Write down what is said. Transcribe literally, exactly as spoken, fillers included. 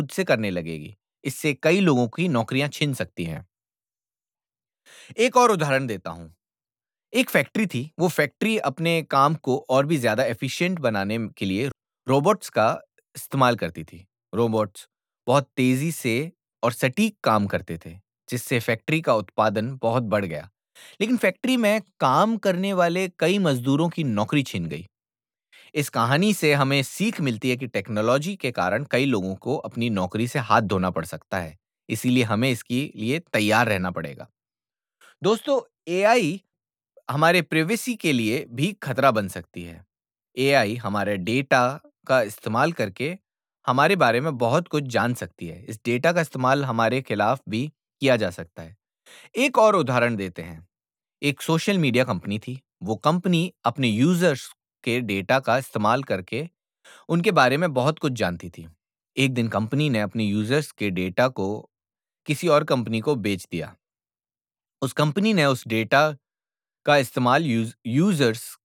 खुद से करने लगेगी। इससे कई लोगों की नौकरियां छिन सकती हैं। एक और उदाहरण देता हूं। एक फैक्ट्री थी, वो फैक्ट्री अपने काम को और भी ज़्यादा एफ़िशिएंट बनाने म के लिए रोबोट्स का इस्तेमाल करती थी। रोबोट्स बहुत तेज़ी से और सटीक काम करते थे, जिससे फैक्ट्री का उत्पादन बहुत बढ़ गया। लेकिन फैक्ट्री में काम करने वाले कई मज़दूरों की नौकरी छिन गई। इस कहानी से हमें सीख मिलती है कि टेक्नोलॉजी के कारण कई लोगों को अपनी नौकरी से हाथ धोना पड़ सकता है। इसीलिए हमें इसके लिए तैयार रहना पड़ेगा। दोस्तों, एआई हमारे प्राइवेसी के लिए भी खतरा बन सकती है। एआई हमारे डेटा का इस्तेमाल करके हमारे बारे में बहुत कुछ जान सकती है। इस डेटा का इस्तेमाल हमारे खिलाफ भी किया जा सकता है। एक और उदाहरण देते हैं। एक सोशल मीडिया कंपनी थी। वो कंपनी अपने यूजर्स के डेटा का इस्तेमाल करके उनके बारे में बहुत कुछ जानती थी। एक दिन कंपनी ने अपने यूजर्स के डेटा को किसी और कंपनी को बेच दिया। उस कंपनी ने उस डेटा का इस्तेमाल यूज यूजर्स